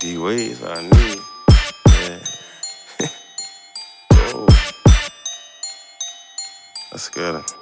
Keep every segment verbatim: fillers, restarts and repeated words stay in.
D-Wade's what I need. Yeah. Oh. Let's get it.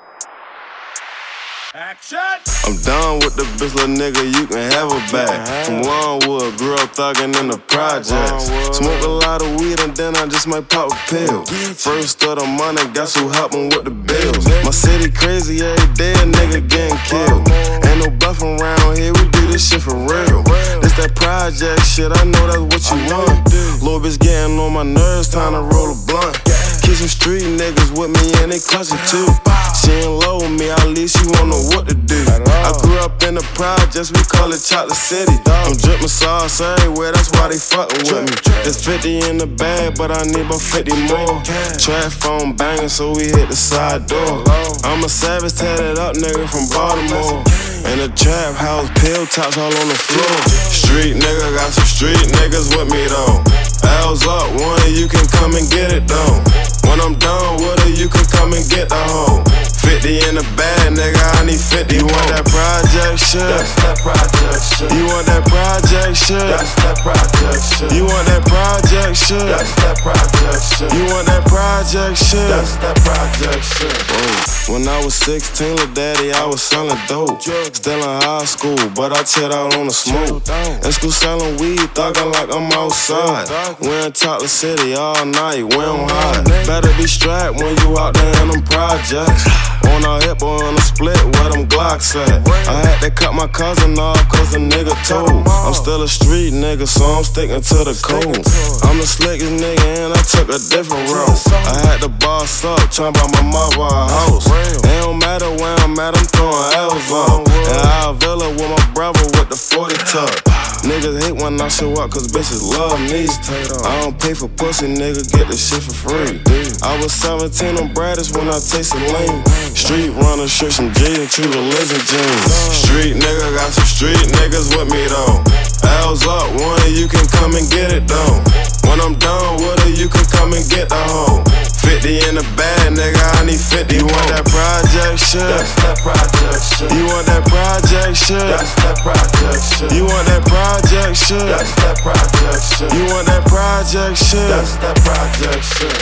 Action! I'm done with the bitch, little nigga, you can have her back. From Longwood, grew up thuggin' in the projects. Smoke a lot of weed and then I just might pop a pill. First of the money, guess who helpin' with the bills? My city crazy every day, a nigga getting killed. Ain't no bluffing around here, we do this shit for real. This that project shit, I know that's what you want. Little bitch getting on my nerves, time to roll a blunt. Kiss some street niggas with me and they clutch it too. She ain't low with me, at least she won't know what to do. I grew up in the projects, we call it Chocolate City. I'm drippin' sauce everywhere, that's why they fuckin' with me. There's fifty in the bag, but I need about fifty more. Trap phone banging, so we hit the side door. I'm a savage, tatted up nigga from Baltimore. In the trap house, pill tops all on the floor. Street nigga, got some street niggas with me though. L's up, one, you can come and get it though. When I'm done with her, you can come and get the hoe. fifty in the bag, nigga, I need fifty. You want that project shit? That's that project shit. You want that project shit? That's that project shit. You want that project shit? That's that project shit. You want that project shit? That's that project shit. Whoa. When I was sixteen, little daddy, I was selling dope. Still in high school, but I chill out on the smoke. In school selling weed, thuggin' like I'm outside. We in Chocolate City all night, we don't hide. Better be strapped when you out there in them projects. On a hip or on a split, where them Glocks at? I had to cut my cousin off cause the nigga told. I'm still a street nigga, so I'm sticking to the code. I'm the slickest nigga and I took a different route. I had to boss up, tryna buy my mother a house. It don't matter where I'm at, I'm throwing L's up. In our villa with my brother with the forty tuck. Niggas hate when I show up cause bitches love me. I don't pay for pussy, nigga, get this shit for free. I was seventeen on Bradish when I tasted lean. Street runner, shirt some G and true religion jeans. Street nigga, got some street niggas with me though. L's up, one, you can come and get it though. When I'm done with her, you can come and get the hoe. fifty in the bag, nigga, I need fifty. You want that project shit? That's that project shit. You want that project shit? That's that project shit. You want that project shit? That's that project shit. You want that project shit? That's that project shit.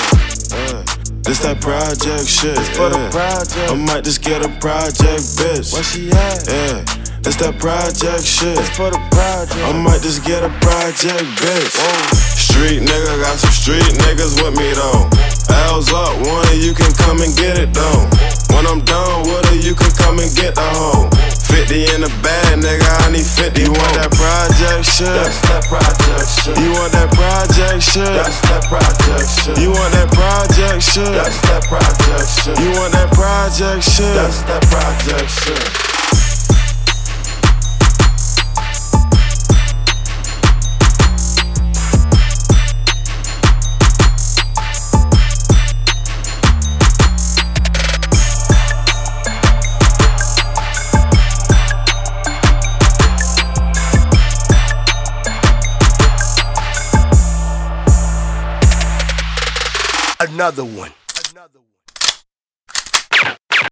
Uh, this that project shit. It's for the Yeah. project. I might just get a project bitch. Where she at? Yeah. This that project shit. It's for the project. I might just get a project bitch. Street nigga, got some street niggas with me though. L's up, one, you can come and get it though. When I'm done with her, you can come and get the hoe. fifty in the bag, nigga, I need fifty. You want that project shit? That's that project shit. You want that project shit? That's that project shit. You want that project shit? That's that project shit. You want that project shit? That's that project shit. Another one.